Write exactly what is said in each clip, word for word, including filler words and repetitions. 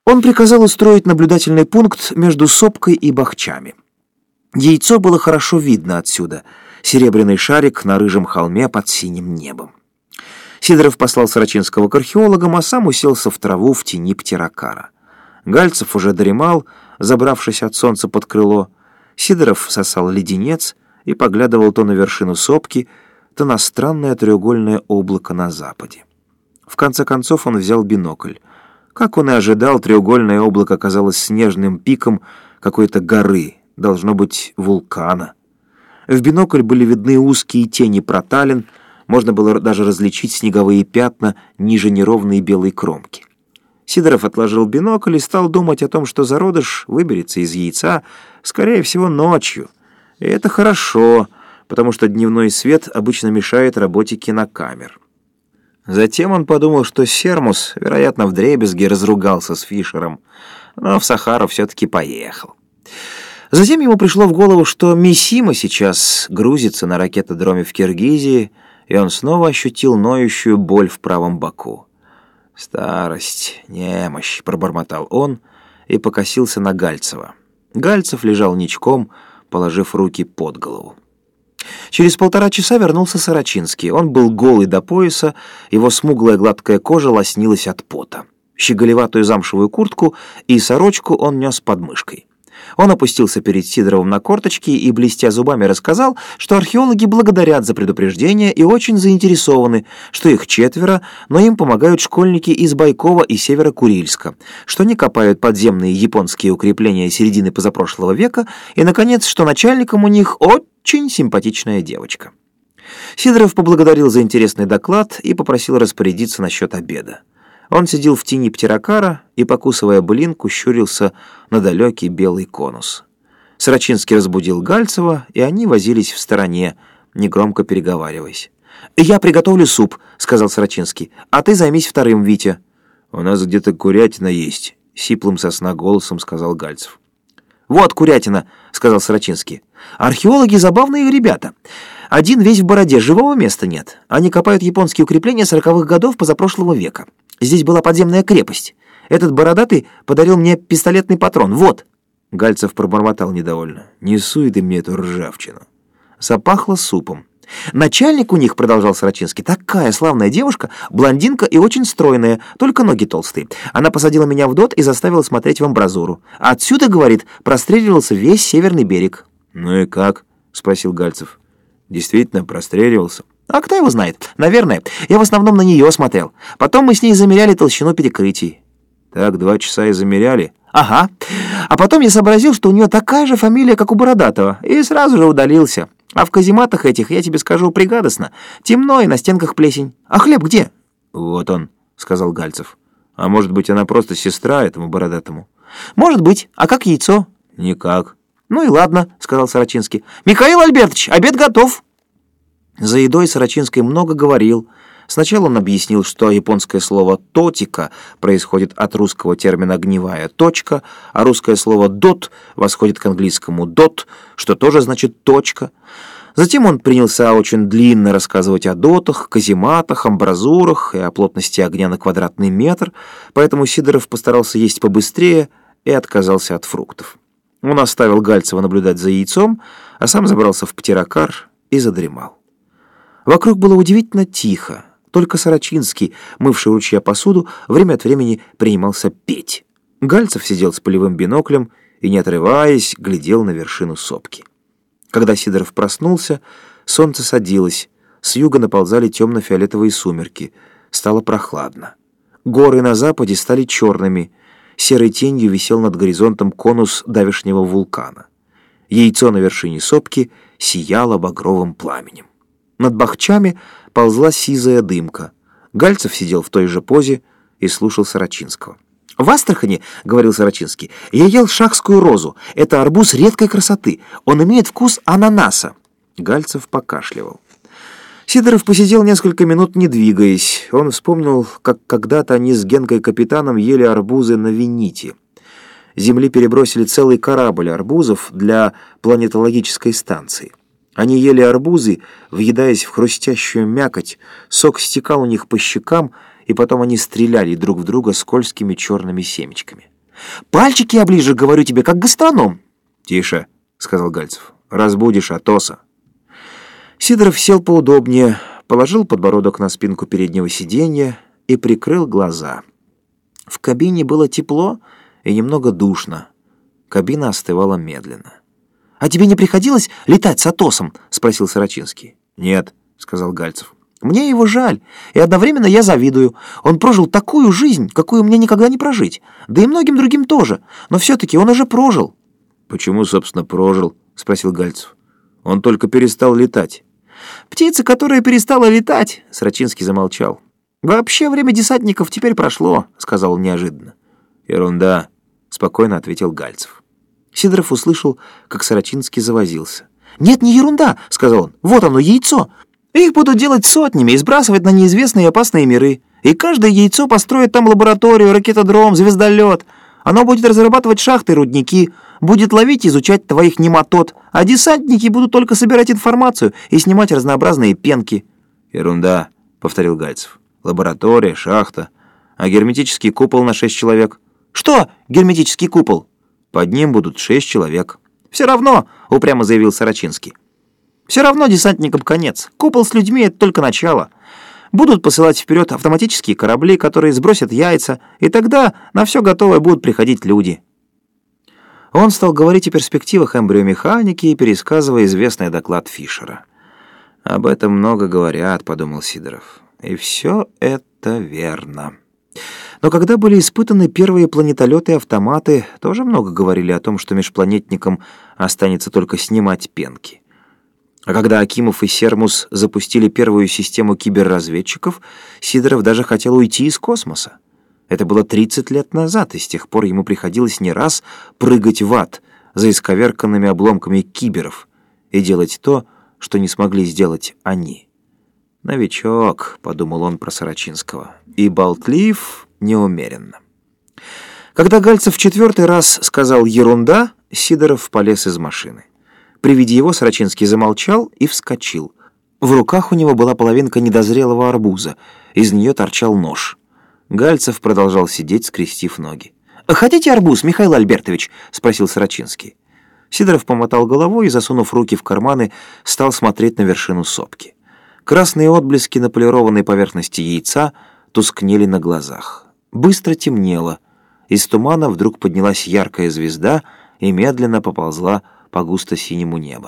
Он приказал устроить наблюдательный пункт между сопкой и бахчами. Яйцо было хорошо видно отсюда, серебряный шарик на рыжем холме под синим небом. Сидоров послал Сорочинского к археологам, а сам уселся в траву в тени птерокара. Гальцев уже дремал, забравшись от солнца под крыло. Сидоров сосал леденец и поглядывал то на вершину сопки, то на странное треугольное облако на западе. В конце концов он взял бинокль. Как он и ожидал, треугольное облако оказалось снежным пиком какой-то горы, должно быть, вулкана. В бинокль были видны узкие тени проталин, можно было даже различить снеговые пятна ниже неровной белой кромки. Сидоров отложил бинокль и стал думать о том, что зародыш выберется из яйца, скорее всего, ночью. И это хорошо, потому что дневной свет обычно мешает работе кинокамер. Затем он подумал, что Сермус, вероятно, вдребезги разругался с Фишером, но в Сахару все-таки поехал. Затем ему пришло в голову, что Мисима сейчас грузится на ракетодроме в Киргизии, и он снова ощутил ноющую боль в правом боку. «Старость, немощь», — пробормотал он и покосился на Гальцева. Гальцев лежал ничком, положив руки под голову. Через полтора часа вернулся Сорочинский. Он был голый до пояса, его смуглая гладкая кожа лоснилась от пота. Щеголеватую замшевую куртку и сорочку он нес под мышкой. Он опустился перед Сидоровым на корточки и, блестя зубами, рассказал, что археологи благодарят за предупреждение и очень заинтересованы, что их четверо, но им помогают школьники из Байкова и Северо-Курильска, что они копают подземные японские укрепления середины позапрошлого века и, наконец, что начальником у них очень симпатичная девочка. Сидоров поблагодарил за интересный доклад и попросил распорядиться насчет обеда. Он сидел в тени птерокара и, покусывая былинку, щурился на далекий белый конус. Сорочинский разбудил Гальцева, и они возились в стороне, негромко переговариваясь. «Я приготовлю суп», — сказал Сорочинский, — «а ты займись вторым, Витя». «У нас где-то курятина есть», — сиплым со сна голосом сказал Гальцев. «Вот курятина», — сказал Сорочинский. «Археологи забавные ребята. Один весь в бороде, живого места нет. Они копают японские укрепления сороковых годов позапрошлого века. Здесь была подземная крепость. Этот бородатый подарил мне пистолетный патрон. Вот!» Гальцев пробормотал недовольно. «Не суй ты мне эту ржавчину». Запахло супом. «Начальник у них, — продолжал Сорочинский, — такая славная девушка, блондинка и очень стройная, только ноги толстые. Она посадила меня в дот и заставила смотреть в амбразуру. Отсюда, — говорит, — простреливался весь северный берег». «Ну и как?» — спросил Гальцев. «Действительно простреливался?» «А кто его знает? Наверное. Я в основном на нее смотрел. Потом мы с ней замеряли толщину перекрытий». «Так два часа и замеряли?» «Ага. А потом я сообразил, что у нее такая же фамилия, как у Бородатого, и сразу же удалился. А в казематах этих, я тебе скажу, пригадостно. Темно и на стенках плесень. А хлеб где?» «Вот он», — сказал Гальцев. «А может быть, она просто сестра этому Бородатому?» «Может быть. А как яйцо?» «Никак». «Ну и ладно», — сказал Сорочинский. «Михаил Альбертович, обед готов». За едой Сорочинский много говорил. Сначала он объяснил, что японское слово «тотика» происходит от русского термина «гневая точка», а русское слово «дот» восходит к английскому «дот», что тоже значит «точка». Затем он принялся очень длинно рассказывать о дотах, казематах, амбразурах и о плотности огня на квадратный метр, поэтому Сидоров постарался есть побыстрее и отказался от фруктов. Он оставил Гальцева наблюдать за яйцом, а сам забрался в птерокар и задремал. Вокруг было удивительно тихо. Только Сорочинский, мывший у ручья посуду, время от времени принимался петь. Гальцев сидел с полевым биноклем и, не отрываясь, глядел на вершину сопки. Когда Сидоров проснулся, солнце садилось, с юга наползали темно-фиолетовые сумерки, стало прохладно. Горы на западе стали черными, серой тенью висел над горизонтом конус давешнего вулкана. Яйцо на вершине сопки сияло багровым пламенем. Над бахчами ползла сизая дымка. Гальцев сидел в той же позе и слушал Сорочинского. «В Астрахани, — говорил Сорочинский, — я ел шахскую розу. Это арбуз редкой красоты. Он имеет вкус ананаса». Гальцев покашливал. Сидоров посидел несколько минут, не двигаясь. Он вспомнил, как когда-то они с Генкой-капитаном ели арбузы на Вините. Земли перебросили целый корабль арбузов для планетологической станции. Они ели арбузы, въедаясь в хрустящую мякоть, сок стекал у них по щекам, и потом они стреляли друг в друга скользкими черными семечками. Пальчики оближешь, говорю тебе, как гастроном. Тише, сказал Гальцев. Разбудишь Атоса. Сидоров сел поудобнее, положил подбородок на спинку переднего сиденья и прикрыл глаза. В кабине было тепло и немного душно. Кабина остывала медленно. «А тебе не приходилось летать с Атосом?» — спросил Сорочинский. «Нет», — сказал Гальцев. «Мне его жаль, и одновременно я завидую. Он прожил такую жизнь, какую мне никогда не прожить. Да и многим другим тоже. Но все-таки он уже прожил». «Почему, собственно, прожил?» — спросил Гальцев. «Он только перестал летать». «Птица, которая перестала летать», — Сорочинский замолчал. «Вообще время десантников теперь прошло», — сказал он неожиданно. «Ерунда», — спокойно ответил Гальцев. Сидоров услышал, как Сорочинский завозился. «Нет, не ерунда», — сказал он. «Вот оно, яйцо. Их будут делать сотнями и сбрасывать на неизвестные и опасные миры. И каждое яйцо построит там лабораторию, ракетодром, звездолет. Оно будет разрабатывать шахты и рудники, будет ловить и изучать твоих нематод, а десантники будут только собирать информацию и снимать разнообразные пенки». «Ерунда», — повторил Гальцев. «Лаборатория, шахта, а герметический купол на шесть человек». «Что герметический купол?» «Под ним будут шесть человек». «Все равно», — упрямо заявил Сорочинский. «Все равно десантникам конец. Купол с людьми — это только начало. Будут посылать вперед автоматические корабли, которые сбросят яйца, и тогда на все готовое будут приходить люди». Он стал говорить о перспективах эмбриомеханики, пересказывая известный доклад Фишера. «Об этом много говорят», — подумал Сидоров. «И все это верно». Но когда были испытаны первые планетолеты и автоматы, тоже много говорили о том, что межпланетникам останется только снимать пенки. А когда Акимов и Сермус запустили первую систему киберразведчиков, Сидоров даже хотел уйти из космоса. Это было тридцать лет назад, и с тех пор ему приходилось не раз прыгать в ад за исковерканными обломками киберов и делать то, что не смогли сделать они. «Новичок», — подумал он про Сорочинского, — «и болтлив неумеренно». Когда Гальцев в четвертый раз сказал «ерунда», Сидоров полез из машины. При виде его Сорочинский замолчал и вскочил. В руках у него была половинка недозрелого арбуза, из нее торчал нож. Гальцев продолжал сидеть, скрестив ноги. «Хотите арбуз, Михаил Альбертович?» — спросил Сорочинский. Сидоров помотал головой и, засунув руки в карманы, стал смотреть на вершину сопки. Красные отблески на полированной поверхности яйца тускнели на глазах. Быстро темнело. Из тумана вдруг поднялась яркая звезда и медленно поползла по густо-синему небу.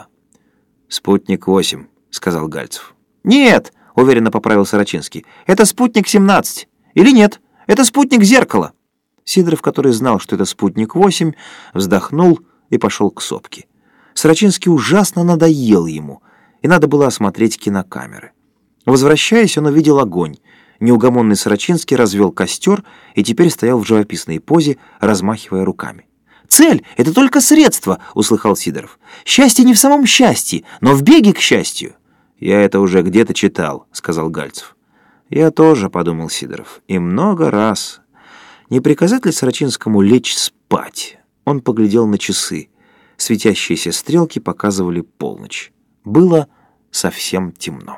«Спутник восемь», — сказал Гальцев. «Нет», — уверенно поправил Сорочинский, — «это спутник семнадцать. Или нет, это спутник зеркала». Сидоров, который знал, что это спутник восемь, вздохнул и пошел к сопке. Сорочинский ужасно надоел ему, и надо было осмотреть кинокамеры. Возвращаясь, он увидел огонь. Неугомонный Сорочинский развел костер и теперь стоял в живописной позе, размахивая руками. «Цель — это только средство», — услыхал Сидоров. «Счастье не в самом счастье, но в беге к счастью». «Я это уже где-то читал», — сказал Гальцев. «Я тоже», — подумал Сидоров, — «и много раз». Не приказать ли Сорочинскому лечь спать? Он поглядел на часы. Светящиеся стрелки показывали полночь. Было совсем темно.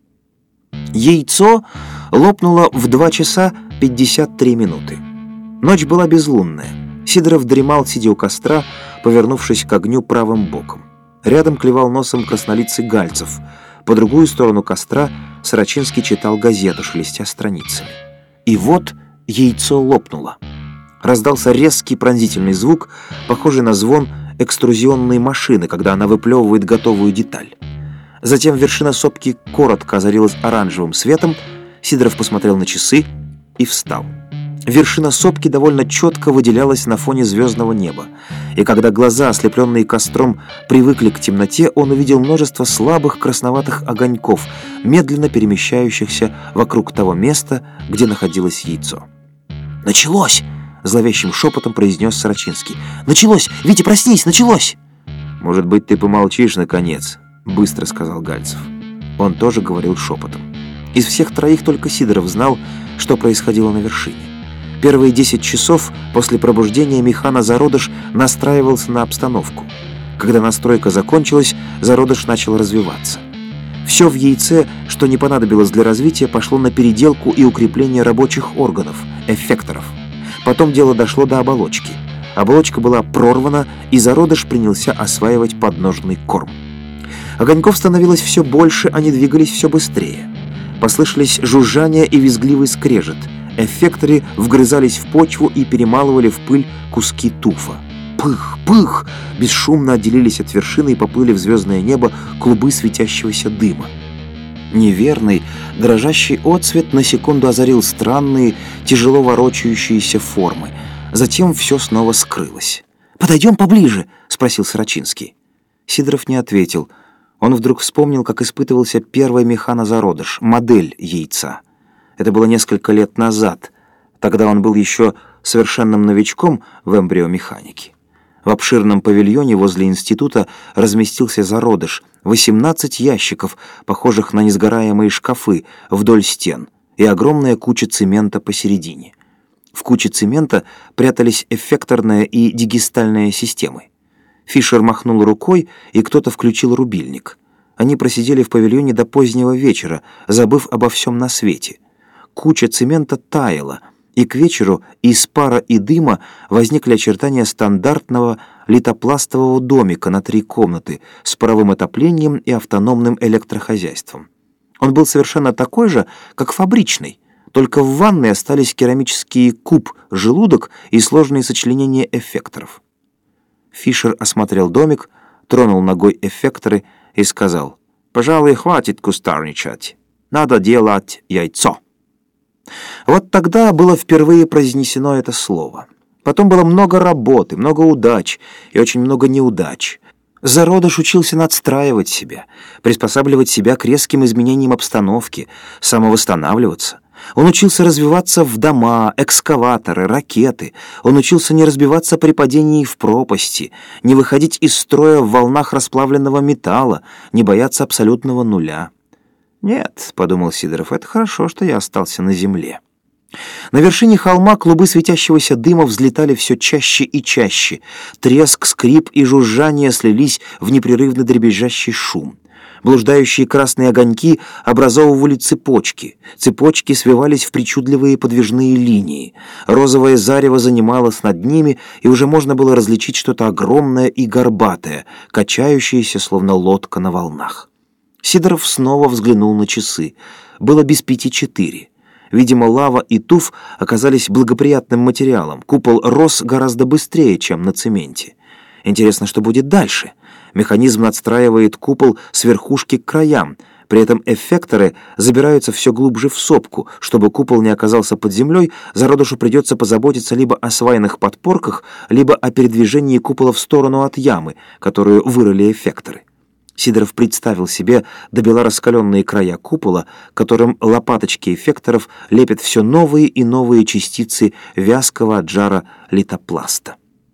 Яйцо лопнуло в два часа пятьдесят три минуты. Ночь была безлунная. Сидоров дремал, сидя у костра, повернувшись к огню правым боком. Рядом клевал носом краснолицый Гальцев. По другую сторону костра Сорочинский читал газету, шелестя страницами. И вот яйцо лопнуло. Раздался резкий пронзительный звук, похожий на звон экструзионной машины, когда она выплевывает готовую деталь. Затем вершина сопки коротко озарилась оранжевым светом. Сидоров посмотрел на часы и встал. Вершина сопки довольно четко выделялась на фоне звездного неба, и когда глаза, ослепленные костром, привыкли к темноте, он увидел множество слабых красноватых огоньков, медленно перемещающихся вокруг того места, где находилось яйцо. «Началось!» — зловещим шепотом произнес Сорочинский. «Началось! Витя, проснись! Началось!» «Может быть, ты помолчишь, наконец?» — быстро сказал Гальцев. Он тоже говорил шепотом. Из всех троих только Сидоров знал, что происходило на вершине. Первые десять часов после пробуждения механозародыш настраивался на обстановку. Когда настройка закончилась, зародыш начал развиваться. Все в яйце, что не понадобилось для развития, пошло на переделку и укрепление рабочих органов, эффекторов. Потом дело дошло до оболочки. Оболочка была прорвана, и зародыш принялся осваивать подножный корм. Огоньков становилось все больше, они двигались все быстрее. Послышались жужжание и визгливый скрежет. Эффекторы вгрызались в почву и перемалывали в пыль куски туфа. Пых, пых! Бесшумно отделились от вершины и поплыли в звездное небо клубы светящегося дыма. Неверный, дрожащий отсвет на секунду озарил странные, тяжело ворочающиеся формы. Затем все снова скрылось. «Подойдем поближе?» — спросил Сорочинский. Сидоров не ответил. Он вдруг вспомнил, как испытывался первый механозародыш, модель яйца. Это было несколько лет назад. Тогда он был еще совершенным новичком в эмбриомеханике. В обширном павильоне возле института разместился зародыш, восемнадцать ящиков, похожих на несгораемые шкафы, вдоль стен, и огромная куча цемента посередине. В куче цемента прятались эффекторная и дигистальная системы. Фишер махнул рукой, и кто-то включил рубильник. Они просидели в павильоне до позднего вечера, забыв обо всем на свете. Куча цемента таяла, и к вечеру из пара и дыма возникли очертания стандартного литопластового домика на три комнаты с паровым отоплением и автономным электрохозяйством. Он был совершенно такой же, как фабричный, только в ванной остались керамический куб, желудок и сложные сочленения эффекторов. Фишер осмотрел домик, тронул ногой эффекторы и сказал: «Пожалуй, хватит кустарничать. Надо делать яйцо». Вот тогда было впервые произнесено это слово. Потом было много работы, много удач и очень много неудач. Зародыш учился надстраивать себя, приспосабливать себя к резким изменениям обстановки, самовосстанавливаться. Он учился развиваться в дома, экскаваторы, ракеты. Он учился не разбиваться при падении в пропасти, не выходить из строя в волнах расплавленного металла, не бояться абсолютного нуля. «Нет», — подумал Сидоров, — «это хорошо, что я остался на земле». На вершине холма клубы светящегося дыма взлетали все чаще и чаще. Треск, скрип и жужжание слились в непрерывно дребезжащий шум. Блуждающие красные огоньки образовывали цепочки. Цепочки свивались в причудливые подвижные линии. Розовое зарево занималось над ними, и уже можно было различить что-то огромное и горбатое, качающееся, словно лодка на волнах. Сидоров снова взглянул на часы. Было без пяти четыре. Видимо, лава и туф оказались благоприятным материалом. Купол рос гораздо быстрее, чем на цементе. Интересно, что будет дальше? Механизм надстраивает купол с верхушки к краям. При этом эффекторы забираются все глубже в сопку. Чтобы купол не оказался под землей, зародышу придется позаботиться либо о свайных подпорках, либо о передвижении купола в сторону от ямы, которую вырыли эффекторы. Сидоров представил себе добела раскаленные края купола, которым лопаточки эффекторов лепят все новые и новые частицы вязкого от жара литопласта.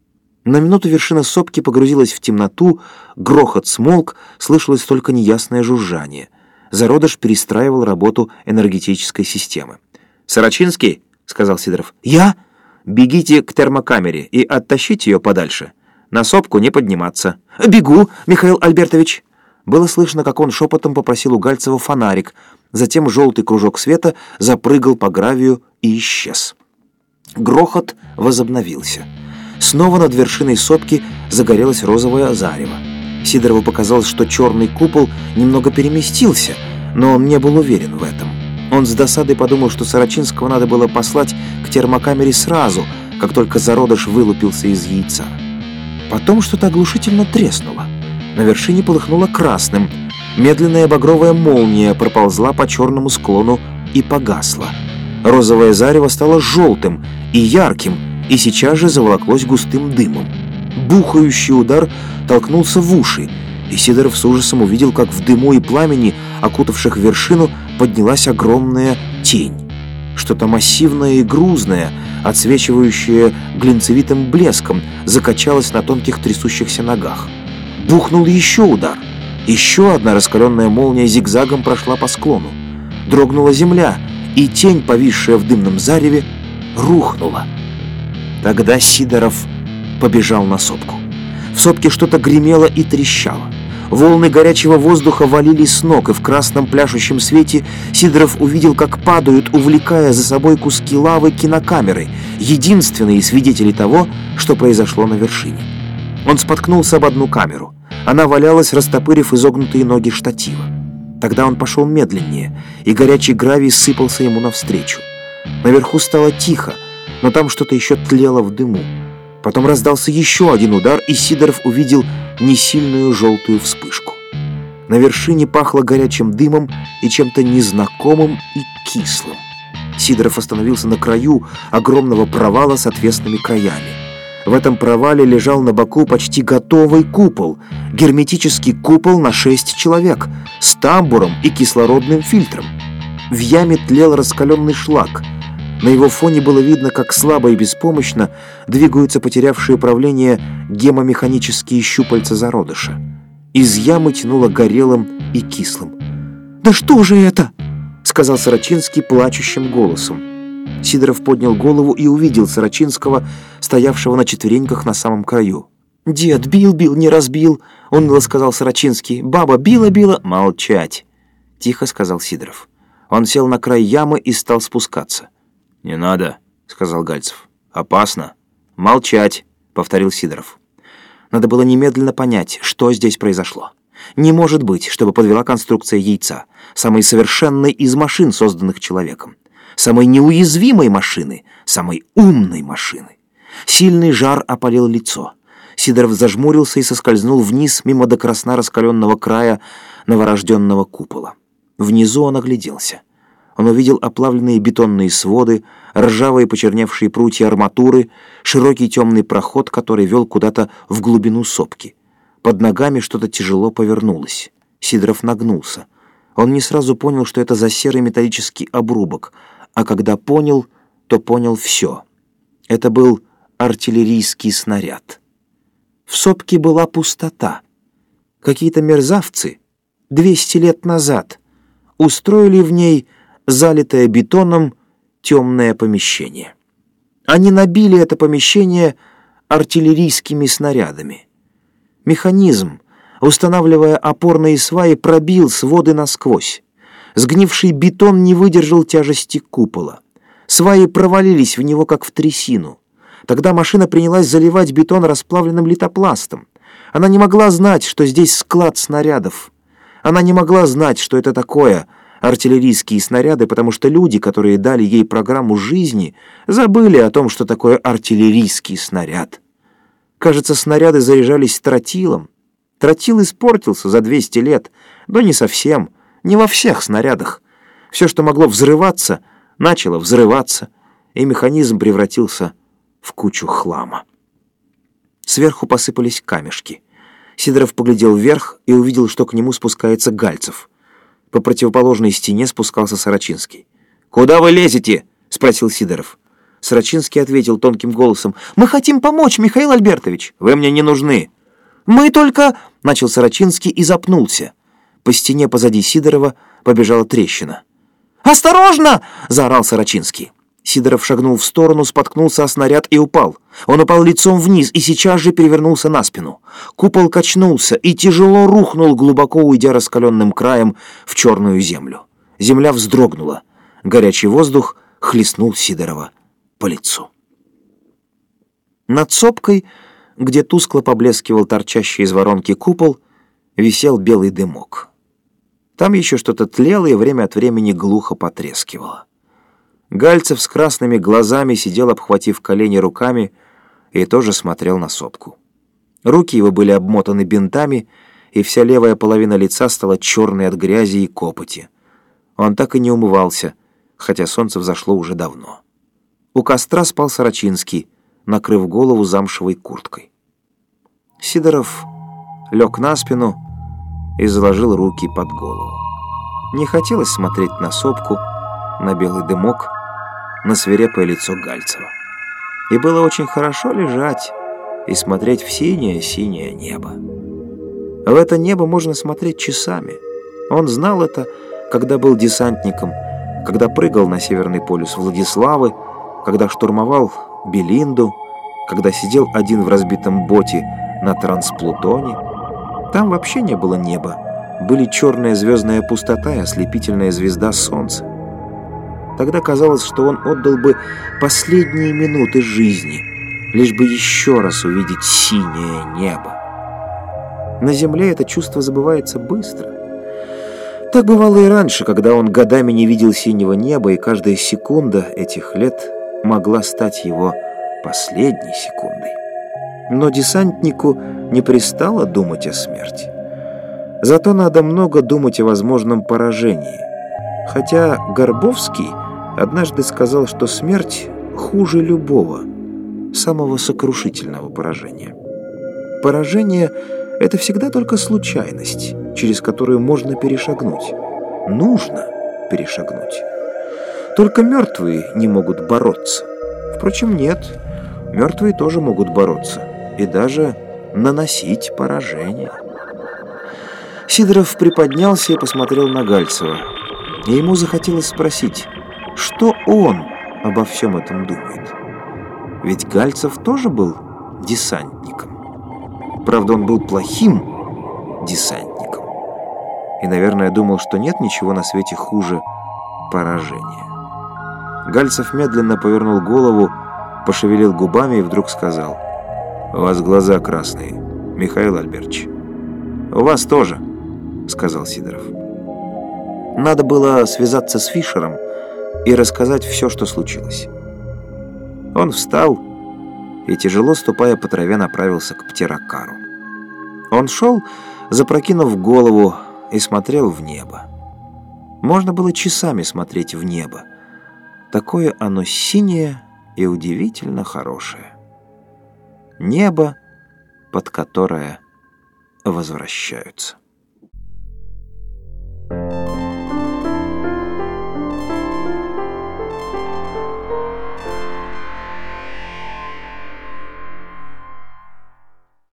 На минуту вершина сопки погрузилась в темноту, грохот смолк, слышалось только неясное жужжание. Зародыш перестраивал работу энергетической системы. «Сорочинский», — сказал Сидоров, — «я? Бегите к термокамере и оттащите ее подальше. На сопку не подниматься». «Бегу, Михаил Альбертович». Было слышно, как он шепотом попросил у Гальцева фонарик. Затем желтый кружок света запрыгал по гравию и исчез. Грохот возобновился. Снова над вершиной сопки загорелось розовое зарево. Сидорову показалось, что черный купол немного переместился, но он не был уверен в этом. Он с досадой подумал, что Сорочинского надо было послать к термокамере сразу, как только зародыш вылупился из яйца. Потом что-то оглушительно треснуло. На вершине полыхнуло красным. Медленная багровая молния проползла по черному склону и погасла. Розовое зарево стало желтым и ярким, и сейчас же заволоклось густым дымом. Бухающий удар толкнулся в уши, и Сидоров с ужасом увидел, как в дыму и пламени, окутавших вершину, поднялась огромная тень. Что-то массивное и грузное, отсвечивающее глинцевитым блеском, закачалось на тонких трясущихся ногах. Бухнул еще удар. Еще одна раскаленная молния зигзагом прошла по склону. Дрогнула земля, и тень, повисшая в дымном зареве, рухнула. Тогда Сидоров побежал на сопку. В сопке что-то гремело и трещало. Волны горячего воздуха валили с ног, и в красном пляшущем свете Сидоров увидел, как падают, увлекая за собой куски лавы, кинокамеры, единственные свидетели того, что произошло на вершине. Он споткнулся об одну камеру. Она валялась, растопырив изогнутые ноги штатива. Тогда он пошел медленнее, и горячий гравий сыпался ему навстречу. Наверху стало тихо, но там что-то еще тлело в дыму. Потом раздался еще один удар, и Сидоров увидел несильную желтую вспышку. На вершине пахло горячим дымом и чем-то незнакомым и кислым. Сидоров остановился на краю огромного провала с отвесными краями. В этом провале лежал на боку почти готовый купол, герметический купол на шесть человек, с тамбуром и кислородным фильтром. В яме тлел раскаленный шлак. На его фоне было видно, как слабо и беспомощно двигаются потерявшие управление гемомеханические щупальца зародыша. Из ямы тянуло горелым и кислым. «Да что же это?» — сказал Сорочинский плачущим голосом. Сидоров поднял голову и увидел Сорочинского, стоявшего на четвереньках на самом краю. «Дед, бил-бил, не разбил», — уныло сказал Сорочинский. «Баба била-била». «Молчать», — тихо сказал Сидоров. Он сел на край ямы и стал спускаться. «Не надо», — сказал Гальцев. «Опасно». «Молчать», — повторил Сидоров. Надо было немедленно понять, что здесь произошло. Не может быть, чтобы подвела конструкция яйца, самой совершенной из машин, созданных человеком. Самой неуязвимой машины, самой умной машины. Сильный жар опалил лицо. Сидоров зажмурился и соскользнул вниз мимо до красна раскаленного края новорожденного купола. Внизу он огляделся. Он увидел оплавленные бетонные своды, ржавые почерневшие прутья арматуры, широкий темный проход, который вел куда-то в глубину сопки. Под ногами что-то тяжело повернулось. Сидоров нагнулся. Он не сразу понял, что это за серый металлический обрубок, а когда понял, то понял все. Это был артиллерийский снаряд. В сопке была пустота. Какие-то мерзавцы двести лет назад устроили в ней залитое бетоном темное помещение. Они набили это помещение артиллерийскими снарядами. Механизм, устанавливая опорные сваи, пробил своды насквозь. Сгнивший бетон не выдержал тяжести купола. Сваи провалились в него, как в трясину. Тогда машина принялась заливать бетон расплавленным литопластом. Она не могла знать, что здесь склад снарядов. Она не могла знать, что это такое артиллерийские снаряды, потому что люди, которые дали ей программу жизни, забыли о том, что такое артиллерийский снаряд. Кажется, снаряды заряжались тротилом. Тротил испортился за двести лет, но не совсем, не во всех снарядах. Все, что могло взрываться, начало взрываться, и механизм превратился в кучу хлама. Сверху посыпались камешки. Сидоров поглядел вверх и увидел, что к нему спускается Гальцев. По противоположной стене спускался Сорочинский. «Куда вы лезете?» — спросил Сидоров. Сорочинский ответил тонким голосом: «Мы хотим помочь, Михаил Альбертович». «Вы мне не нужны». «Мы только...» — начал Сорочинский и запнулся. По стене позади Сидорова побежала трещина. «Осторожно!» — заорал Сорочинский. Сидоров шагнул в сторону, споткнулся о снаряд и упал. Он упал лицом вниз и сейчас же перевернулся на спину. Купол качнулся и тяжело рухнул, глубоко уйдя раскаленным краем в черную землю. Земля вздрогнула. Горячий воздух хлестнул Сидорова по лицу. Над сопкой, где тускло поблескивал торчащий из воронки купол, висел белый дымок. Там еще что-то тлело и время от времени глухо потрескивало. Гальцев с красными глазами сидел, обхватив колени руками, и тоже смотрел на сопку. Руки его были обмотаны бинтами, и вся левая половина лица стала черной от грязи и копоти. Он так и не умывался, хотя солнце взошло уже давно. У костра спал Сорочинский, накрыв голову замшевой курткой. Сидоров лег на спину и заложил руки под голову. Не хотелось смотреть на сопку, на белый дымок, на свирепое лицо Гальцева. И было очень хорошо лежать и смотреть в синее-синее небо. В это небо можно смотреть часами. Он знал это, когда был десантником, когда прыгал на Северный полюс Владиславы, когда штурмовал Белинду, когда сидел один в разбитом боте на Трансплутоне. Там вообще не было неба. Были черная звездная пустота и ослепительная звезда солнца. Тогда казалось, что он отдал бы последние минуты жизни, лишь бы еще раз увидеть синее небо. На земле это чувство забывается быстро. Так бывало и раньше, когда он годами не видел синего неба, и каждая секунда этих лет могла стать его последней секундой. Но десантнику не пристало думать о смерти. Зато надо много думать о возможном поражении. Хотя Горбовский однажды сказал, что смерть хуже любого, самого сокрушительного поражения. Поражение — это всегда только случайность, через которую можно перешагнуть. Нужно перешагнуть. Только мертвые не могут бороться. Впрочем, нет, мертвые тоже могут бороться и даже наносить поражение. Сидоров приподнялся и посмотрел на Гальцева. И ему захотелось спросить, что он обо всем этом думает. Ведь Гальцев тоже был десантником. Правда, он был плохим десантником. И, наверное, думал, что нет ничего на свете хуже поражения. Гальцев медленно повернул голову, пошевелил губами и вдруг сказал: «У вас глаза красные, Михаил Альбертович». «У вас тоже», — сказал Сидоров. Надо было связаться с Фишером и рассказать все, что случилось. Он встал и, тяжело ступая по траве, направился к Птерокару. Он шел, запрокинув голову, и смотрел в небо. Можно было часами смотреть в небо. Такое оно синее и удивительно хорошее. Небо, под которое возвращаются.